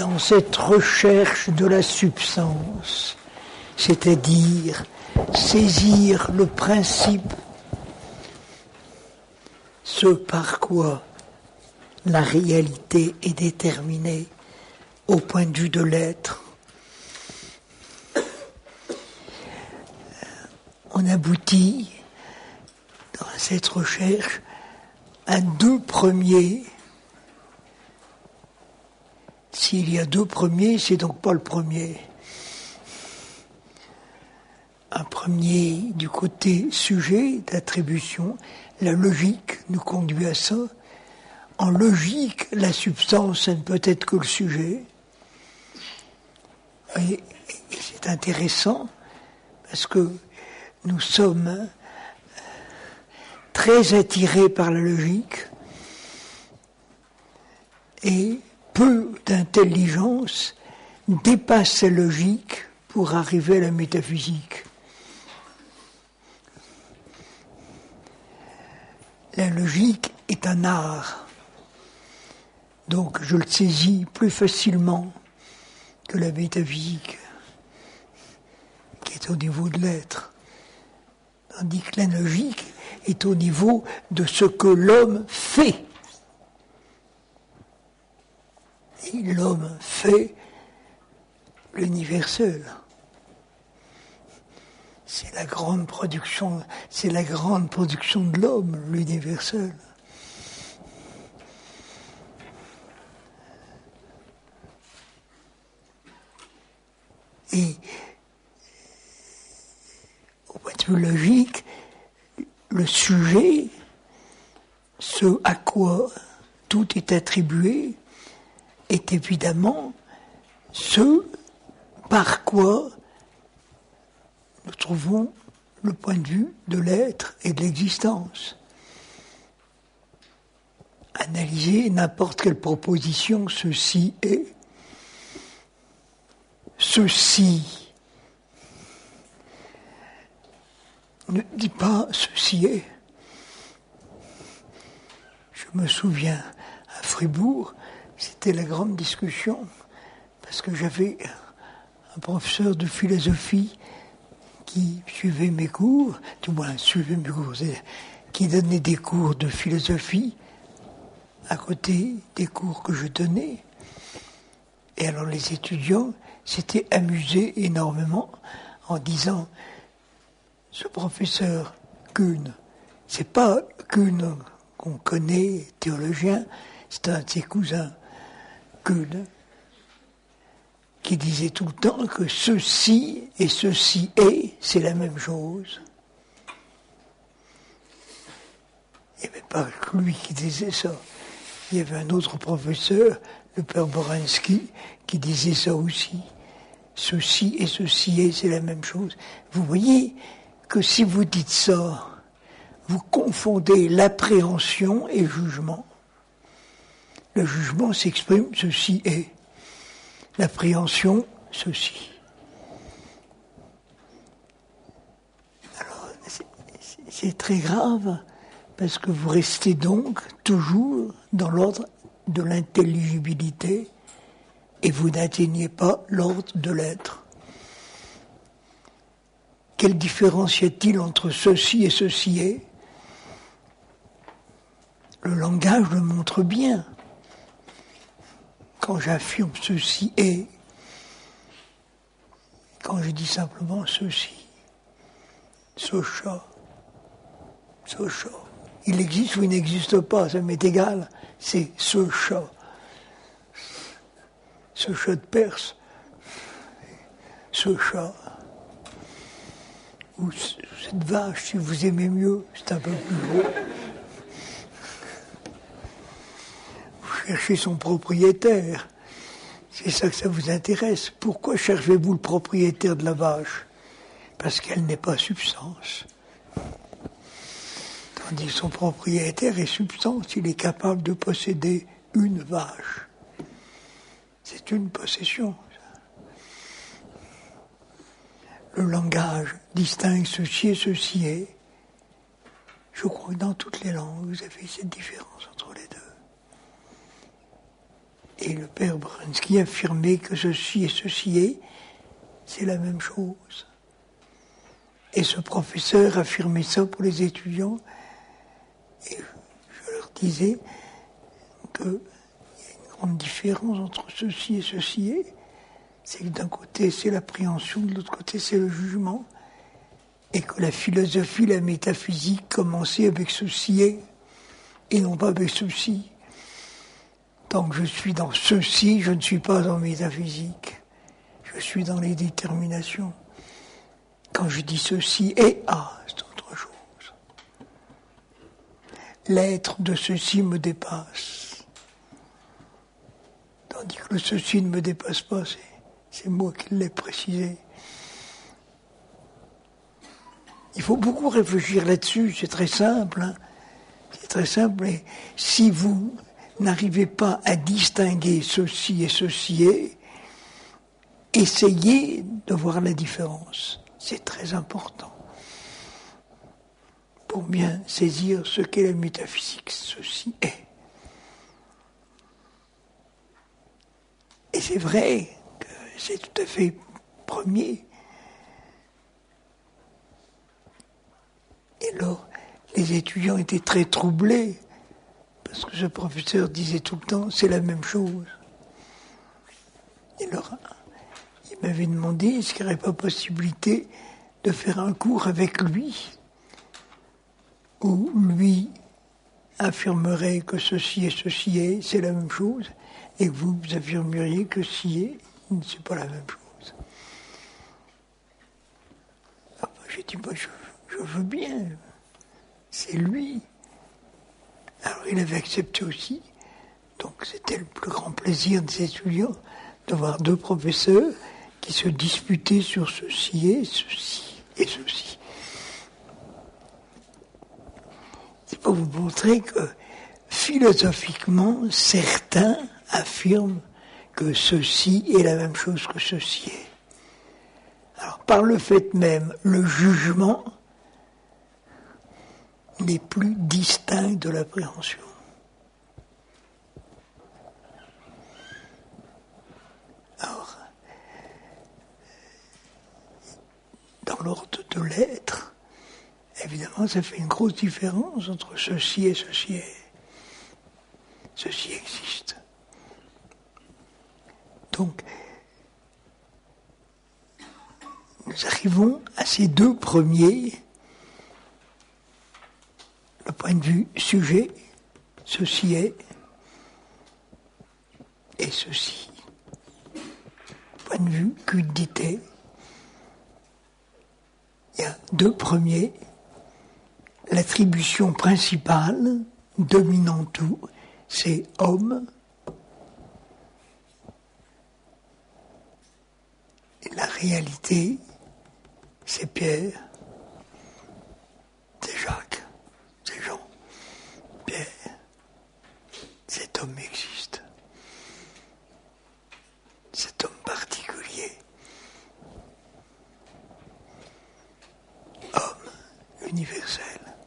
dans cette recherche de la substance, c'est-à-dire saisir le principe, ce par quoi la réalité est déterminée au point de vue de l'être, on aboutit dans cette recherche à deux premiers. S'il y a deux premiers, c'est donc pas le premier. Un premier du côté sujet d'attribution, la logique nous conduit à ça. En logique, la substance, ça ne peut être que le sujet. Et c'est intéressant parce que nous sommes très attirés par la logique et peu d'intelligence dépasse la logique pour arriver à la métaphysique. La logique est un art, donc je le saisis plus facilement que la métaphysique, qui est au niveau de l'être. Tandis que la logique est au niveau de ce que l'homme fait. Et l'homme fait l'universel. C'est la grande production de l'homme, l'universel. Et au point de vue logique, le sujet, ce à quoi tout est attribué, est évidemment ce par quoi nous trouvons le point de vue de l'être et de l'existence. Analyser n'importe quelle proposition, ceci est, ceci ne dit pas ceci est. Je me souviens, à Fribourg, c'était la grande discussion, parce que j'avais un professeur de philosophie qui suivait mes cours, qui donnait des cours de philosophie à côté des cours que je donnais. Et alors les étudiants s'étaient amusés énormément en disant « Ce professeur Kuhn, c'est pas Kuhn qu'on connaît, théologien, c'est un de ses cousins, Kuhn, qui disait tout le temps que ceci et ceci est, c'est la même chose. » Il n'y avait pas que lui qui disait ça. Il y avait un autre professeur, le père Boransky, qui disait ça aussi. Ceci et ceci est, c'est la même chose. Vous voyez que si vous dites ça, vous confondez l'appréhension et le jugement. Le jugement s'exprime, ceci est. L'appréhension, ceci. Alors, c'est très grave, parce que vous restez donc toujours dans l'ordre de l'intelligibilité et vous n'atteignez pas l'ordre de l'être. Quelle différence y a-t-il entre ceci et ceci est ? Le langage le montre bien. Quand j'affirme ceci est, quand je dis simplement ceci, ce chat, il existe ou il n'existe pas, ça m'est égal, c'est ce chat de Perse, ce chat, ou cette vache, si vous aimez mieux, c'est un peu plus beau. Vous cherchez son propriétaire, c'est ça que ça vous intéresse. Pourquoi cherchez-vous le propriétaire de la vache ? Parce qu'elle n'est pas substance. Tandis que son propriétaire est substance, il est capable de posséder une vache. C'est une possession. Le langage distingue ceci et ceci est. Je crois que dans toutes les langues, vous avez cette différence entre les deux. Et le père Bronsky affirmait que ceci et ceci est, c'est la même chose. Et ce professeur affirmait ça pour les étudiants. Et je leur disais qu'il y a une grande différence entre ceci et ceci est. C'est que d'un côté c'est l'appréhension, de l'autre côté c'est le jugement. Et que la philosophie, la métaphysique commençait avec ceci et non pas avec ceci. Tant que je suis dans ceci, je ne suis pas en métaphysique. Je suis dans les déterminations. Quand je dis ceci et c'est autre chose. L'être de ceci me dépasse. Tandis que le ceci ne me dépasse pas, c'est moi qui l'ai précisé. Il faut beaucoup réfléchir là-dessus, c'est très simple. Hein. C'est très simple, et si vous n'arrivez pas à distinguer ceci et ceci est, essayez de voir la différence. C'est très important pour bien saisir ce qu'est la métaphysique, ceci est. Et c'est vrai que c'est tout à fait premier. Et alors, les étudiants étaient très troublés, parce que ce professeur disait tout le temps, c'est la même chose. Et alors, il m'avait demandé, est-ce qu'il n'y aurait pas possibilité de faire un cours avec lui, où lui affirmerait que ceci et ceci est, c'est la même chose, et que vous affirmeriez que ci est, c'est pas la même chose. Alors, j'ai dit, moi, je veux bien, c'est lui. Alors il avait accepté aussi, donc c'était le plus grand plaisir des étudiants de voir deux professeurs qui se disputaient sur ceci et ceci et ceci. C'est pour vous montrer que philosophiquement, certains affirment que ceci est la même chose que ceci est. Alors par le fait même, le jugement n'est plus distinct de l'appréhension. Alors, dans l'ordre de l'être, évidemment, ça fait une grosse différence entre ceci et ceci est. Ceci existe. Donc, nous arrivons à ces deux premiers. Le point de vue sujet, ceci est, et ceci. Point de vue quiddité, il y a deux premiers. L'attribution principale, dominant tout, c'est homme. Et la réalité, c'est Pierre, c'est Jacques. Ces gens, Pierre, cet homme existe. Cet homme particulier. Homme universel.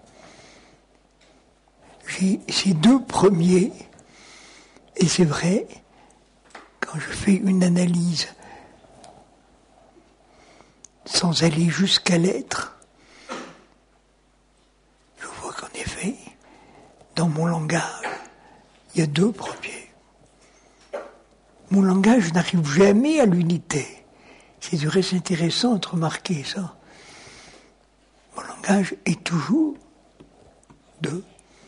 J'ai ces deux premiers, et c'est vrai, quand je fais une analyse sans aller jusqu'à l'être, dans mon langage, il y a deux premiers. Mon langage n'arrive jamais à l'unité. C'est du reste intéressant de remarquer ça. Mon langage est toujours deux.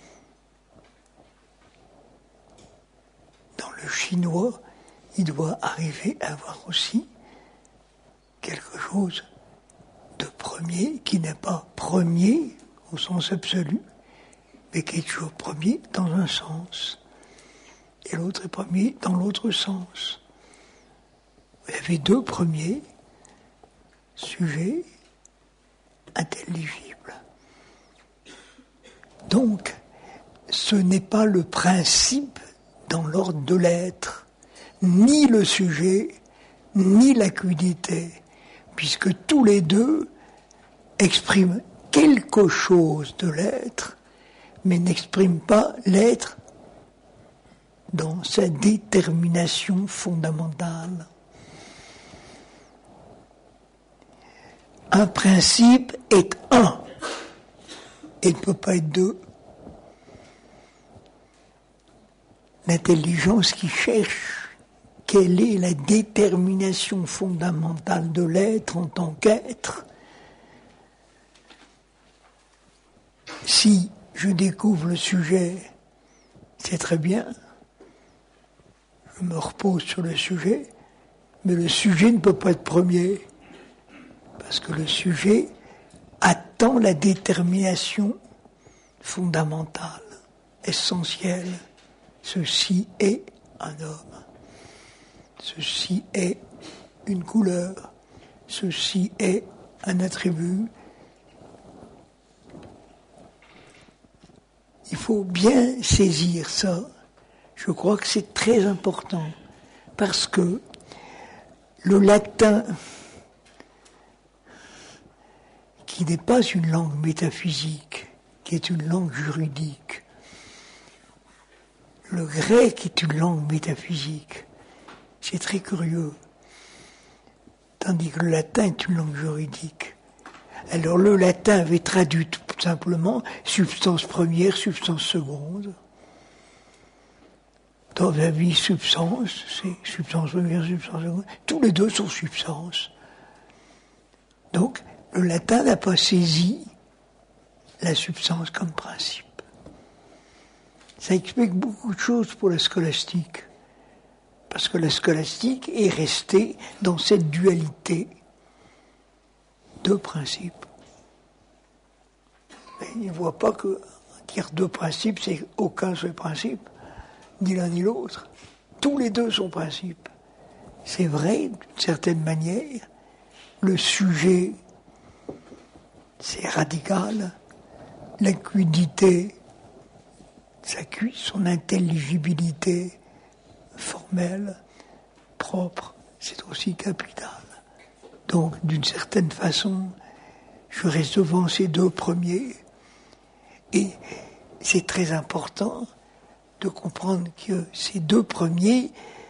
Dans le chinois, il doit arriver à avoir aussi quelque chose de premier, qui n'est pas premier au sens absolu, mais qui est toujours premier dans un sens, et l'autre est premier dans l'autre sens. Vous avez deux premiers sujets intelligibles. Donc, ce n'est pas le principe dans l'ordre de l'être, ni le sujet, ni l'acuité, puisque tous les deux expriment quelque chose de l'être, mais n'expriment pas l'être dans sa détermination fondamentale. Un principe est un et ne peut pas être deux. L'intelligence qui cherche quelle est la détermination fondamentale de l'être en tant qu'être, si je découvre le sujet, c'est très bien, je me repose sur le sujet, mais le sujet ne peut pas être premier, parce que le sujet attend la détermination fondamentale, essentielle. Ceci est un homme, ceci est une couleur, ceci est un attribut. Il faut bien saisir ça. Je crois que c'est très important, parce que le latin, qui n'est pas une langue métaphysique, qui est une langue juridique, le grec est une langue métaphysique. C'est très curieux. Tandis que le latin est une langue juridique. Alors le latin avait traduit tout simplement substance première, substance seconde. Dans la vie, substance, c'est substance première, substance seconde. Tous les deux sont substance. Donc, le latin n'a pas saisi la substance comme principe. Ça explique beaucoup de choses pour la scolastique. Parce que la scolastique est restée dans cette dualité de principes. Mais il ne voit pas que dire deux principes, c'est aucun seul principe, ni l'un ni l'autre. Tous les deux sont principes. C'est vrai, d'une certaine manière, le sujet, c'est radical, l'acuité, son intelligibilité formelle, propre, c'est aussi capital. Donc, d'une certaine façon, je reste devant ces deux premiers, et c'est très important de comprendre que ces deux premiers,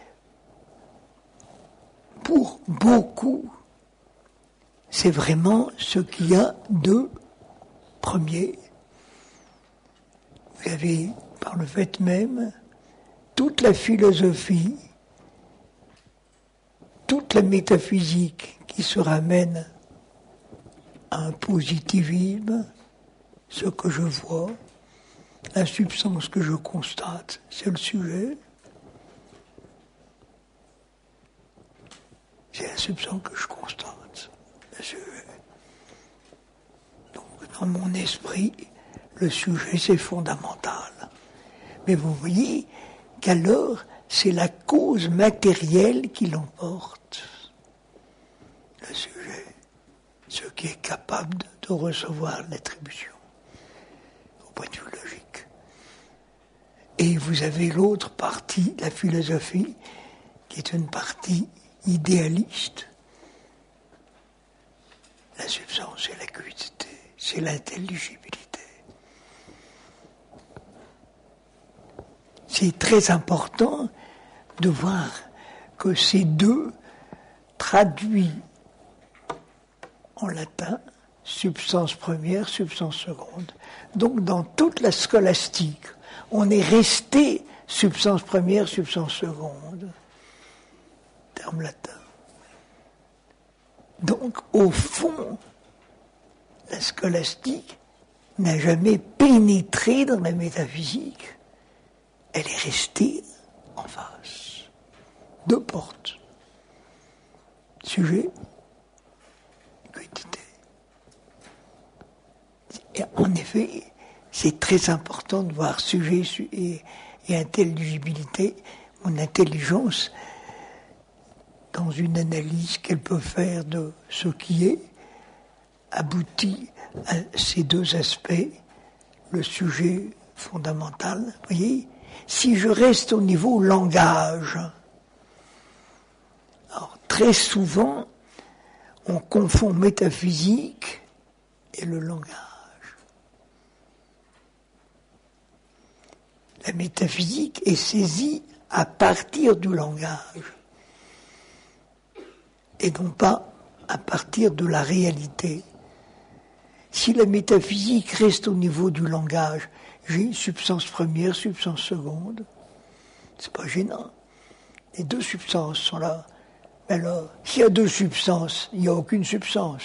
pour beaucoup, c'est vraiment ce qu'il y a de premier. Vous avez, par le fait même, toute la philosophie, toute la métaphysique qui se ramène à un positivisme, ce que je vois, la substance que je constate, c'est le sujet. C'est la substance que je constate, le sujet. Donc, dans mon esprit, le sujet, c'est fondamental. Mais vous voyez qu'alors, c'est la cause matérielle qui l'emporte, le sujet, ce qui est capable de recevoir l'attribution, au point de vue logique. Et vous avez l'autre partie, la philosophie, qui est une partie idéaliste. La substance, c'est l'acuité, c'est l'intelligibilité. C'est très important de voir que ces deux traduits en latin, substance première, substance seconde. Donc dans toute la scolastique, on est resté substance première, substance seconde, terme latin. Donc au fond, la scolastique n'a jamais pénétré dans la métaphysique. Elle est restée en face. Deux portes. Sujet, quantité. Et en effet, c'est très important de voir sujet et intelligibilité, mon intelligence, dans une analyse qu'elle peut faire de ce qui est, aboutit à ces deux aspects, le sujet fondamental, vous voyez. Si je reste au niveau langage, alors très souvent, on confond métaphysique et le langage. La métaphysique est saisie à partir du langage, et non pas à partir de la réalité. Si la métaphysique reste au niveau du langage, j'ai substance première, substance seconde, c'est pas gênant. Les deux substances sont là. Alors, s'il y a deux substances, il n'y a aucune substance.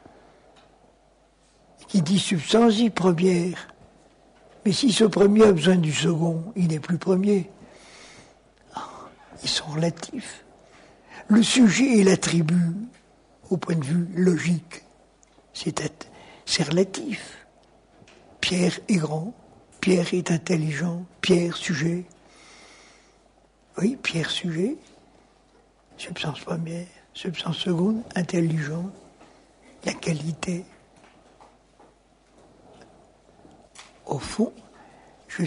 Qui dit substance dit première. Mais si ce premier a besoin du second, il n'est plus premier. Ils sont relatifs. Le sujet et l'attribut, au point de vue logique, c'est relatif. Pierre est grand, Pierre est intelligent, Pierre sujet. Oui, Pierre sujet, substance première, substance seconde, intelligent, la qualité. Au fond, je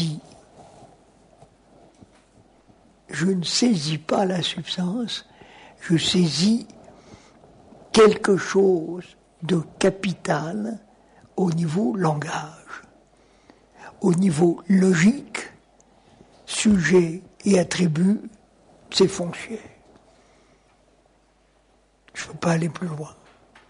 ne saisis pas la substance, je saisis quelque chose de capital au niveau langage. Au niveau logique, sujet et attribut, c'est foncier. Je ne veux pas aller plus loin.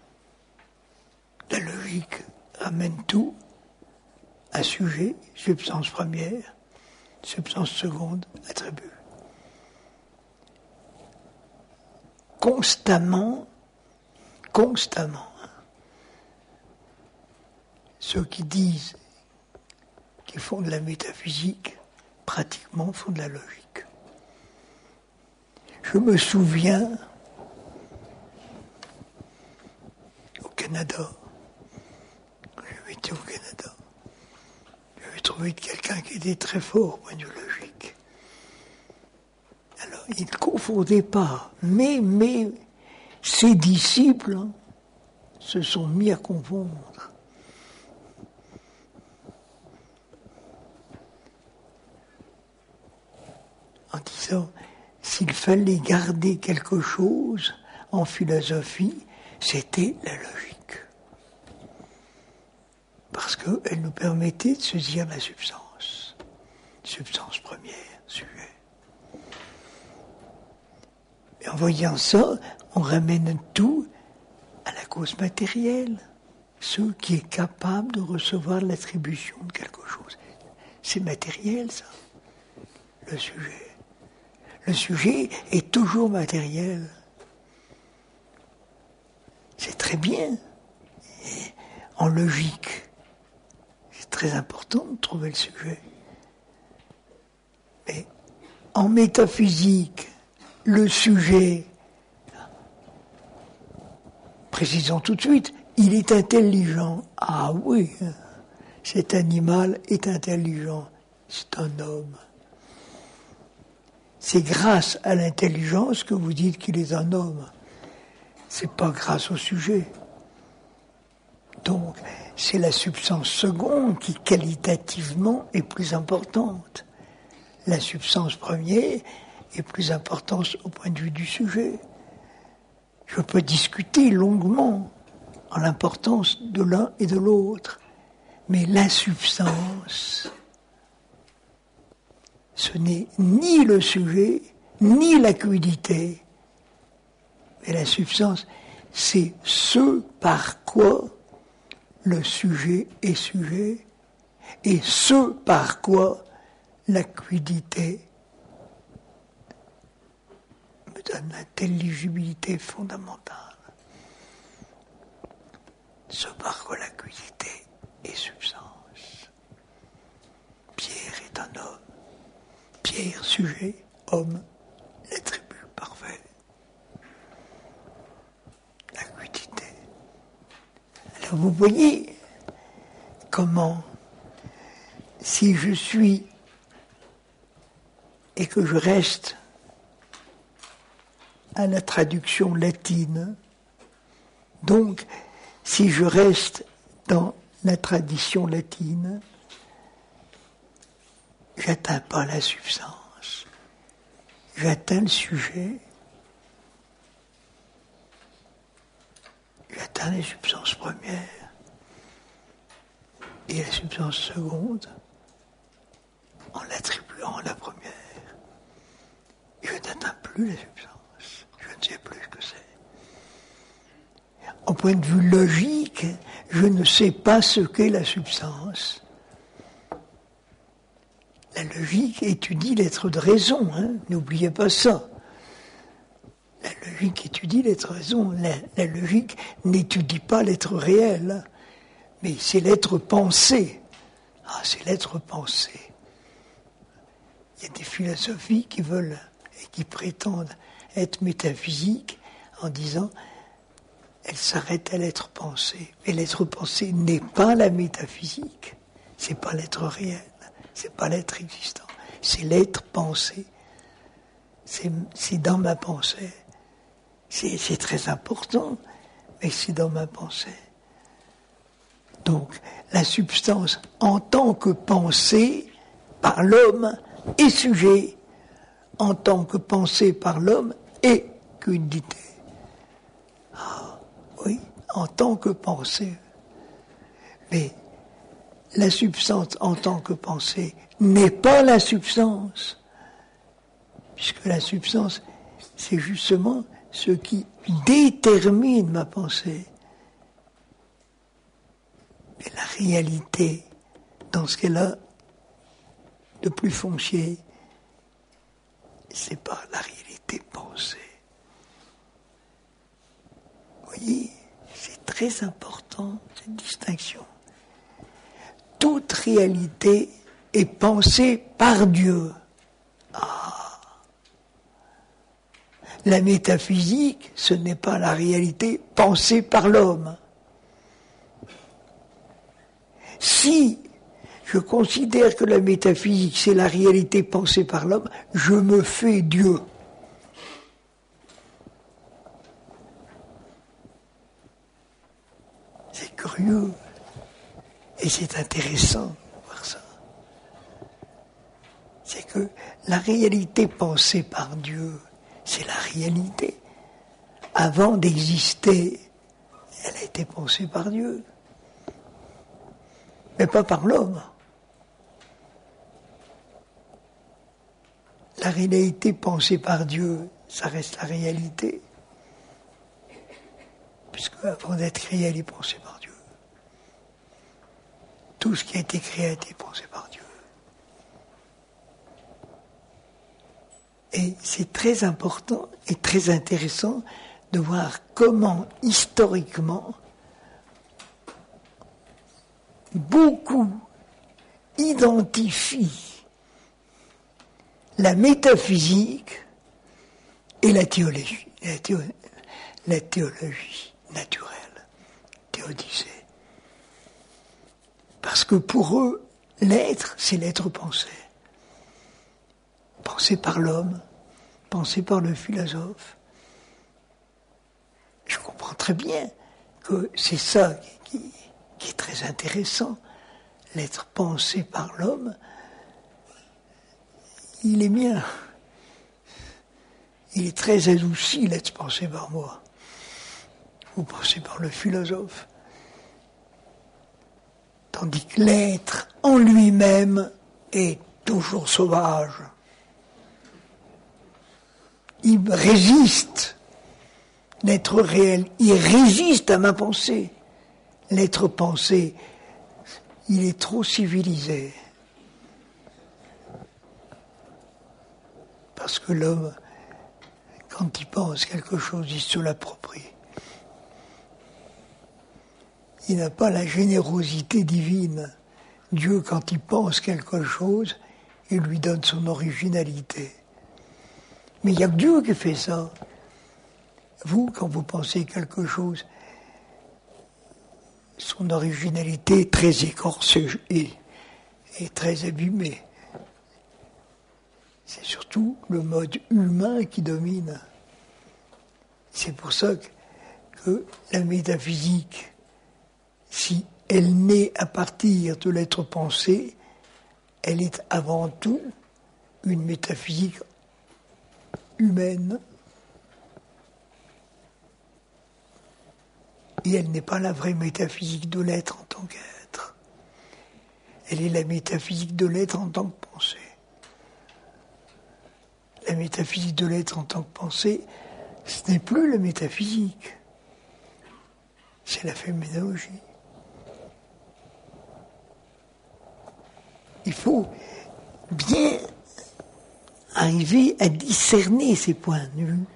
La logique ramène tout à sujet, substance première, substance seconde, attribut. Constamment, ceux qui disent qu'ils font de la métaphysique, pratiquement font de la logique. Je me souviens, au Canada, j'avais été au Canada, j'avais trouvé quelqu'un qui était très fort au point de vue logique. Alors, il ne confondait pas, mais ses disciples se sont mis à confondre. En disant, s'il fallait garder quelque chose en philosophie, c'était la logique. Parce qu'elle nous permettait de saisir la substance. Substance première, sujet. Et en voyant ça, on ramène tout à la cause matérielle. Ce qui est capable de recevoir l'attribution de quelque chose. C'est matériel, ça, le sujet. Le sujet est toujours matériel. C'est très bien. Et en logique, c'est très important de trouver le sujet. Mais en métaphysique, le sujet, précisons tout de suite, il est intelligent. Ah oui, cet animal est intelligent. C'est un homme. C'est grâce à l'intelligence que vous dites qu'il est un homme. C'est pas grâce au sujet. Donc, c'est la substance seconde qui, qualitativement, est plus importante. La substance première est plus importante au point de vue du sujet. Je peux discuter longuement en l'importance de l'un et de l'autre. Mais la substance, ce n'est ni le sujet, ni l'acuité. Mais la substance, c'est ce par quoi le sujet est sujet, et ce par quoi l'acuité me donne l'intelligibilité fondamentale. Ce par quoi l'acuité est substance. Pierre est un homme. Pierre, sujet, homme, l'attribut parfait. L'acuité. Alors vous voyez comment, si je suis et que je reste à la traduction latine, donc si je reste dans la tradition latine, j'atteins pas la substance, j'atteins le sujet, j'atteins les substances premières et la substance seconde en l'attribuant à la première. plus la substance. Je ne sais plus ce que c'est. Au point de vue logique, je ne sais pas ce qu'est la substance. La logique étudie l'être de raison, hein, n'oubliez pas ça. La logique étudie l'être raison. La logique n'étudie pas l'être réel, mais c'est l'être pensé. Ah, c'est l'être pensé. Il y a des philosophies qui veulent et qui prétendent être métaphysiques en disant elles s'arrêtent à l'être pensé. Mais l'être pensé n'est pas la métaphysique. C'est pas l'être réel. C'est pas l'être existant. C'est l'être pensé. C'est dans ma pensée. C'est très important, mais c'est dans ma pensée. Donc, la substance, en tant que pensée par l'homme, est sujet, en tant que pensée par l'homme, est qu'unité. Ah, oui, en tant que pensée. Mais la substance, en tant que pensée, n'est pas la substance, puisque la substance, c'est justement ce qui détermine ma pensée. Mais la réalité, dans ce qu'elle a de plus foncier, c'est pas la réalité pensée. Vous voyez, c'est très important, cette distinction. Toute réalité est pensée par Dieu. La métaphysique, ce n'est pas la réalité pensée par l'homme. Si je considère que la métaphysique, c'est la réalité pensée par l'homme, je me fais Dieu. C'est curieux et c'est intéressant de voir ça. C'est que la réalité pensée par Dieu, c'est la réalité. Avant d'exister, elle a été pensée par Dieu. Mais pas par l'homme. La réalité pensée par Dieu, ça reste la réalité. Puisque avant d'être créé, elle est pensée par Dieu. Tout ce qui a été créé a été pensé par Dieu. Et c'est très important et très intéressant de voir comment, historiquement, beaucoup identifient la métaphysique et la théologie, la théologie naturelle, théodicée. Parce que pour eux, l'être, c'est l'être pensé. Pensé par l'homme, pensé par le philosophe. Je comprends très bien que c'est ça qui est très intéressant. L'être pensé par l'homme, il est bien. Il est très adouci, l'être pensé par moi. Ou pensé par le philosophe. Tandis que l'être en lui-même est toujours sauvage. Il résiste. L'être réel, il résiste à ma pensée. L'être pensé, il est trop civilisé. Parce que l'homme, quand il pense quelque chose, il se l'approprie. Il n'a pas la générosité divine. Dieu, quand il pense quelque chose, il lui donne son originalité. Mais il n'y a que Dieu qui fait ça. Vous, quand vous pensez quelque chose, son originalité est très écorcée et très abîmée. C'est surtout le mode humain qui domine. C'est pour ça que la métaphysique, si elle naît à partir de l'être pensé, elle est avant tout une métaphysique humaine. Et elle n'est pas la vraie métaphysique de l'être en tant qu'être. Elle est la métaphysique de l'être en tant que pensée. La métaphysique de l'être en tant que pensée, ce n'est plus la métaphysique, c'est la phénoménologie. Il faut bien arriver à discerner ces points de vue.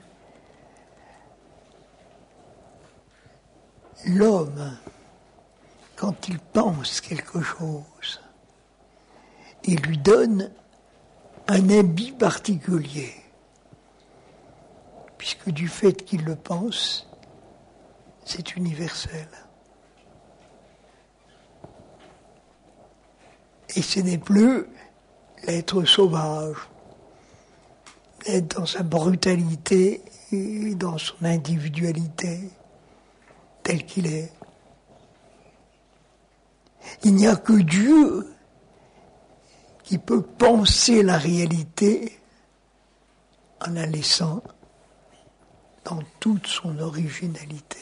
L'homme, quand il pense quelque chose, il lui donne un habit particulier, puisque du fait qu'il le pense, c'est universel. Et ce n'est plus l'être sauvage, l'être dans sa brutalité et dans son individualité, tel qu'il est. Il n'y a que Dieu qui peut penser la réalité en la laissant dans toute son originalité.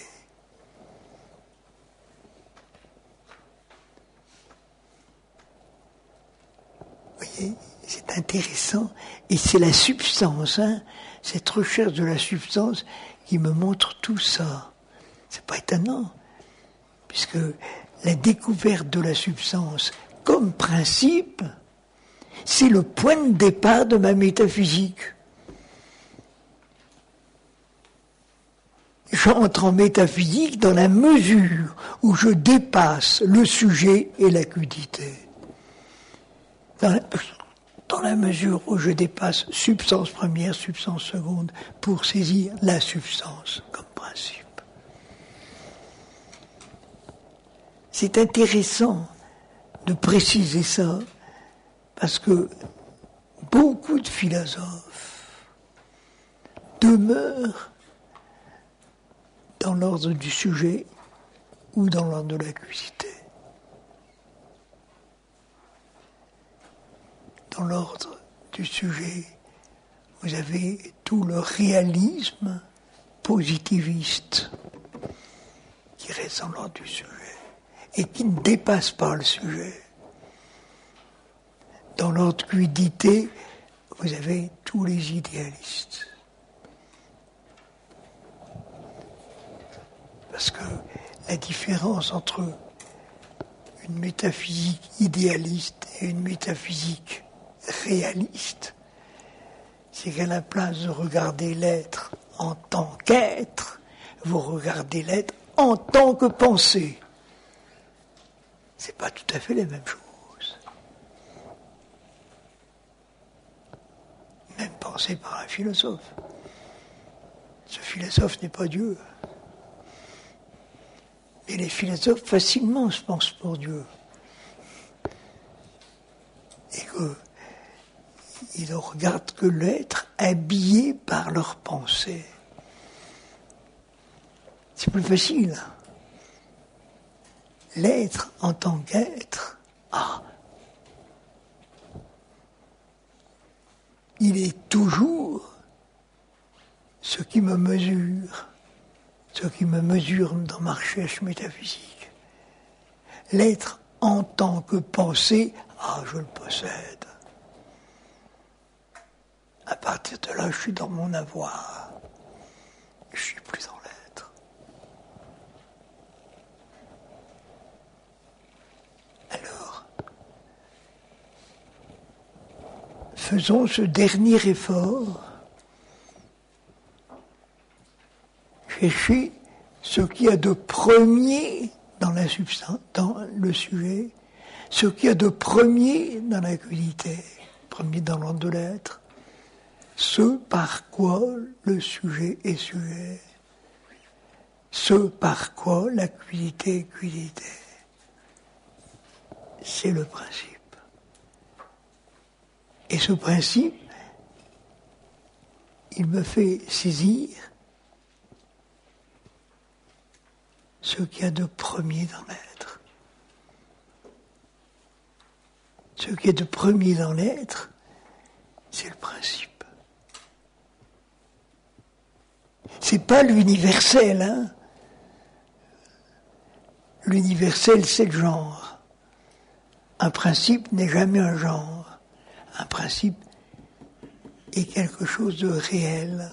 Vous voyez, c'est intéressant, et c'est la substance, cette recherche de la substance qui me montre tout ça. C'est pas étonnant, puisque la découverte de la substance comme principe, c'est le point de départ de ma métaphysique. J'entre en métaphysique dans la mesure où je dépasse le sujet et la crudité. Dans la mesure où je dépasse substance première, substance seconde, pour saisir la substance comme principe. C'est intéressant de préciser ça, parce que beaucoup de philosophes demeurent dans l'ordre du sujet ou dans l'ordre de la crudité. Dans l'ordre du sujet, vous avez tout le réalisme positiviste qui reste dans l'ordre du sujet et qui ne dépasse pas le sujet. Dans l'ordre crudité, vous avez tous les idéalistes. Parce que la différence entre une métaphysique idéaliste et une métaphysique réaliste, c'est qu'à la place de regarder l'être en tant qu'être, vous regardez l'être en tant que pensée. C'est pas tout à fait la même chose. Même pensée par un philosophe. Ce philosophe n'est pas Dieu. Et les philosophes facilement se pensent pour Dieu. Et qu'ils ne regardent que l'être habillé par leur pensée. C'est plus facile. L'être en tant qu'être, il est toujours ce qui me mesure dans ma recherche métaphysique. L'être en tant que pensée, je le possède. À partir de là, je suis dans mon avoir. Je suis plus dans l'être. Alors, faisons ce dernier effort. Chercher ce qu'il y a de premier dans la substance, dans le sujet, ce qu'il y a de premier dans la crudité, premier dans l'ordre de l'être, ce par quoi le sujet est sujet, ce par quoi la crudité est crudité. C'est le principe. Et ce principe, il me fait saisir ce qu'il y a de premier dans l'être. Ce qu'il y a de premier dans l'être, c'est le principe. C'est pas l'universel, L'universel, c'est le genre. Un principe n'est jamais un genre. Un principe, est quelque chose de réel.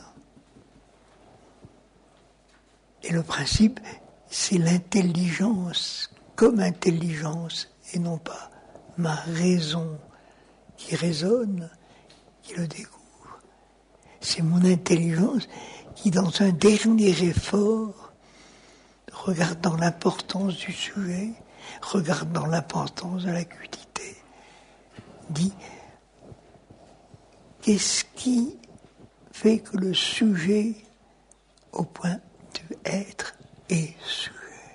Et le principe, c'est l'intelligence comme intelligence, et non pas ma raison qui raisonne, qui le découvre. C'est mon intelligence qui, dans un dernier effort, regardant l'importance du sujet, regardant l'importance de l'acuité, dit qu'est-ce qui fait que le sujet, au point de être, est sujet.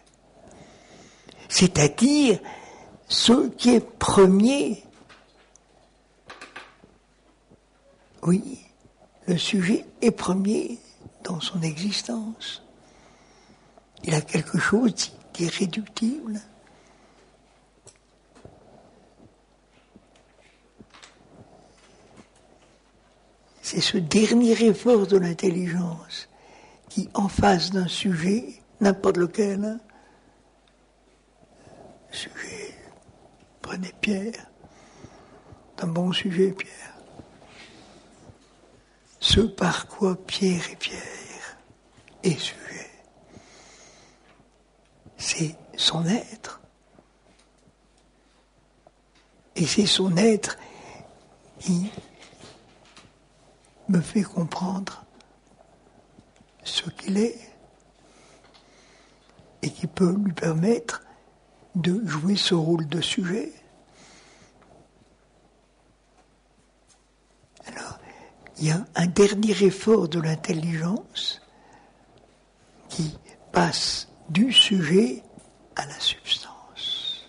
C'est-à-dire ce qui est premier. Oui, le sujet est premier dans son existence. Il a quelque chose d'irréductible. C'est ce dernier effort de l'intelligence qui, en face d'un sujet, n'importe lequel, sujet, prenez Pierre, un bon sujet, Pierre. Ce par quoi Pierre est sujet, c'est son être. Et c'est son être qui me fait comprendre ce qu'il est et qui peut lui permettre de jouer ce rôle de sujet. Alors, il y a un dernier effort de l'intelligence qui passe du sujet à la substance.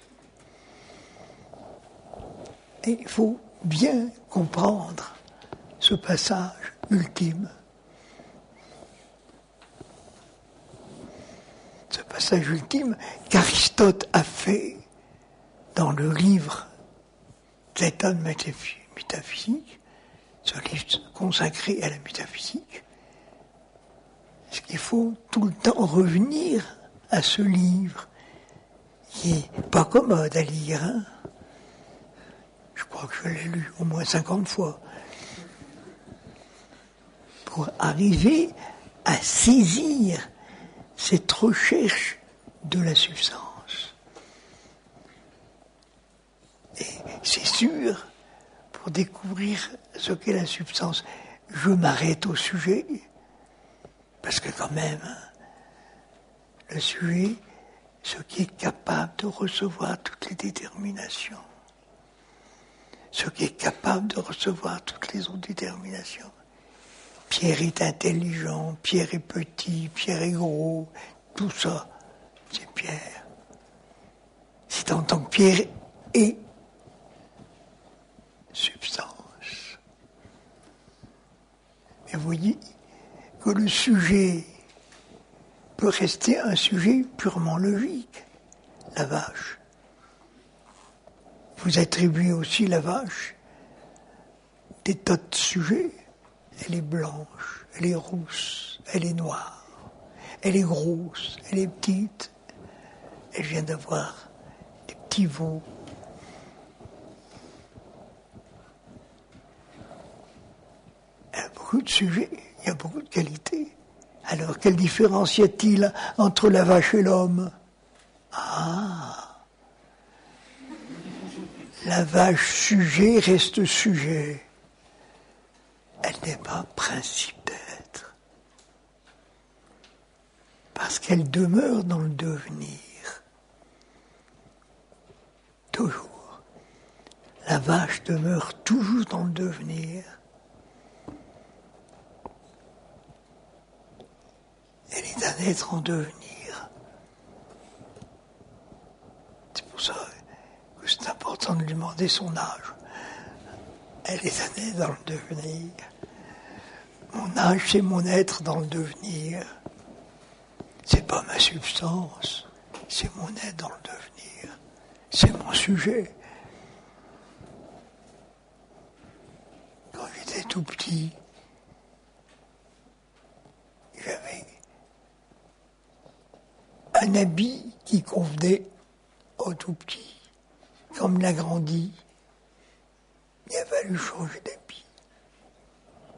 Et il faut bien comprendre ce passage ultime. Ce passage ultime qu'Aristote a fait dans le livre L'état de métaphysique, ce livre consacré à la métaphysique. Parce qu'il faut tout le temps revenir à ce livre qui n'est pas commode à lire. Hein. Je crois que je l'ai lu au moins 50 fois. Pour arriver à saisir cette recherche de la substance. Et c'est sûr, pour découvrir ce qu'est la substance, je m'arrête au sujet, parce que quand même, le sujet, ce qui est capable de recevoir toutes les déterminations, ce qui est capable de recevoir toutes les autres déterminations. Pierre est intelligent, Pierre est petit, Pierre est gros, tout ça, c'est Pierre. C'est en tant que Pierre est substance. Et vous voyez que le sujet peut rester un sujet purement logique. La vache. Vous attribuez aussi la vache des tas de sujets. Elle est blanche, elle est rousse, elle est noire, elle est grosse, elle est petite, elle vient d'avoir des petits veaux. Elle a beaucoup de sujets, il y a beaucoup de qualités. Alors, quelle différence y a-t-il entre la vache et l'homme ? Ah, la vache sujet reste sujet. Elle n'est pas principe d'être. Parce qu'elle demeure dans le devenir. Toujours. La vache demeure toujours dans le devenir. Elle est un être en devenir. C'est pour ça que c'est important de lui demander son âge. Elle est un être dans le devenir. Mon âge, c'est mon être dans le devenir. C'est pas ma substance, c'est mon être dans le devenir. C'est mon sujet. Quand j'étais tout petit, j'avais un habit qui convenait au tout petit. Comme il a grandi, il a fallu changer d'habit.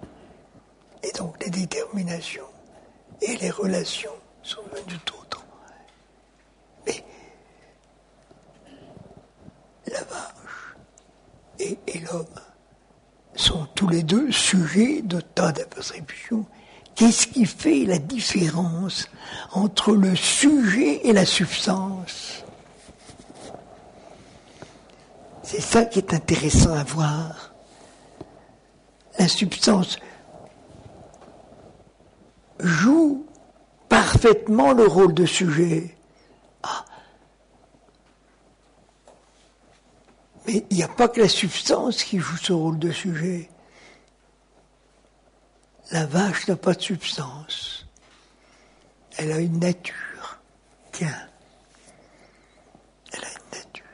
les déterminations et les relations sont venues d'autres. Mais la vache et l'homme sont tous les deux sujets de tas d'attributions. Qu'est-ce qui fait la différence entre le sujet et la substance? C'est ça qui est intéressant à voir. La substance joue parfaitement le rôle de sujet. Ah. Mais il n'y a pas que la substance qui joue ce rôle de sujet. La vache n'a pas de substance. Elle a une nature. Tiens. Elle a une nature.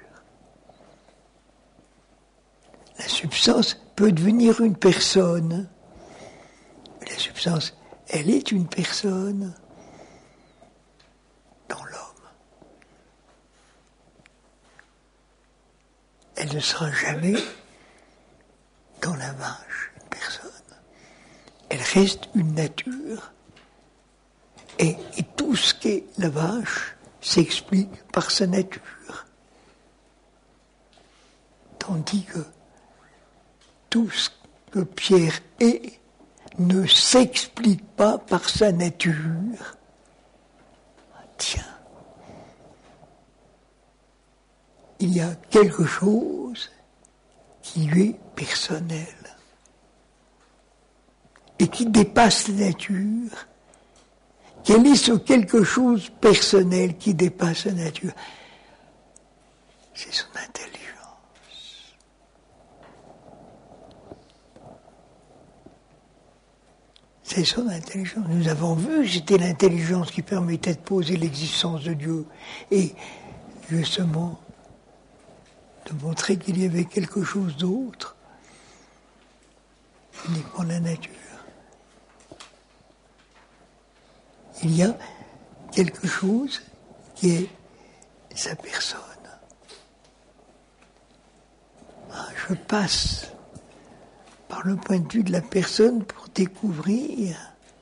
La substance peut devenir une personne. La substance, elle est une personne dans l'homme. Elle ne sera jamais dans la vache une personne. Elle reste une nature. Et tout ce qu'est la vache s'explique par sa nature. Tandis que tout ce que Pierre est ne s'explique pas par sa nature. Tiens, il y a quelque chose qui lui est personnel et qui dépasse la nature. Quel est ce quelque chose personnel qui dépasse la nature? C'est son intelligence. C'est son intelligence. Nous avons vu que c'était l'intelligence qui permettait de poser l'existence de Dieu et justement de montrer qu'il y avait quelque chose d'autre, uniquement la nature. Il y a quelque chose qui est sa personne. Je passe par le point de vue de la personne pour découvrir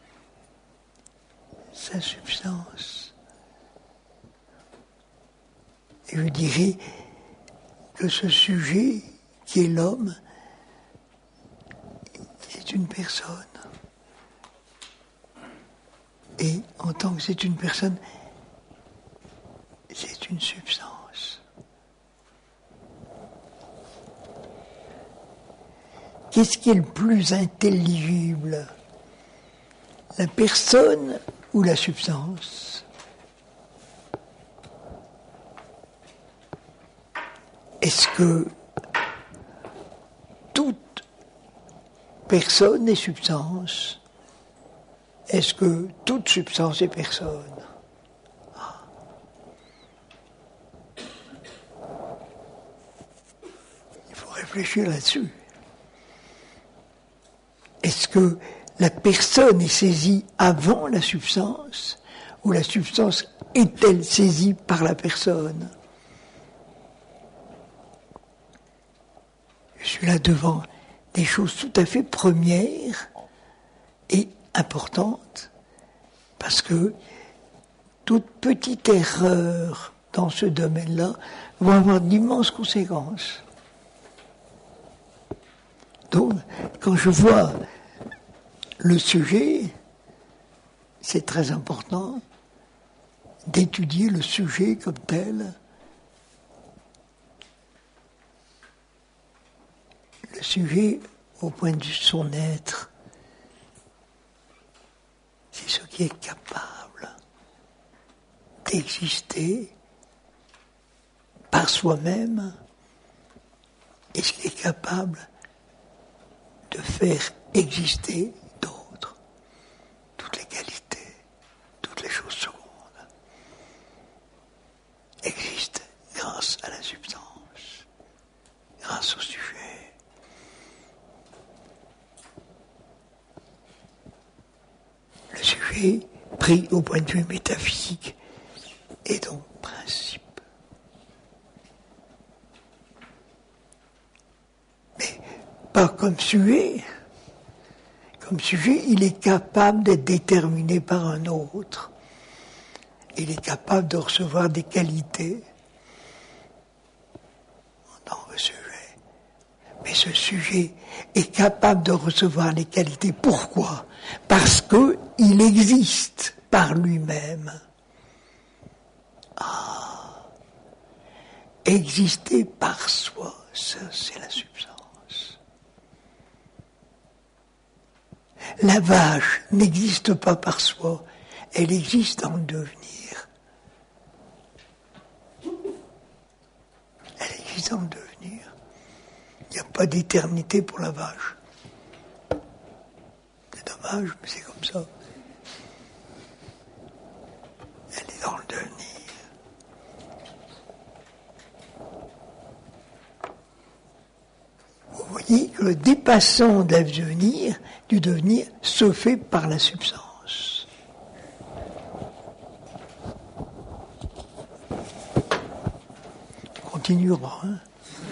sa substance. Et je dirais que ce sujet qui est l'homme, c'est une personne. Et en tant que c'est une personne, c'est une substance. Qu'est-ce qui est le plus intelligible? La personne ou la substance? Est-ce que toute personne est substance? Est-ce que toute substance est personne? Il faut réfléchir là-dessus. Est-ce que la personne est saisie avant la substance ou la substance est-elle saisie par la personne? Je suis là devant des choses tout à fait premières et importantes parce que toute petite erreur dans ce domaine-là va avoir d'immenses conséquences. Donc, quand je vois le sujet, c'est très important d'étudier le sujet comme tel. Le sujet, au point de vue de son être, c'est ce qui est capable d'exister par soi-même et ce qui est capable de faire exister d'autres, toutes les qualités, toutes les choses secondes existent grâce à la substance, grâce au sujet. Le sujet, pris au point de vue métaphysique, est donc principe. Mais pas comme sujet, comme sujet, il est capable d'être déterminé par un autre. Il est capable de recevoir des qualités en tant que sujet. Mais ce sujet est capable de recevoir les qualités. Pourquoi ? Parce qu'il existe par lui-même. Exister par soi, ça c'est la substance. La vache n'existe pas par soi, elle existe dans le devenir. Elle existe dans le devenir. Il n'y a pas d'éternité pour la vache. C'est dommage, mais c'est comme ça. Elle est dans le devenir. Vous voyez que le dépassement de du devenir, se fait par la substance. On continuera, hein.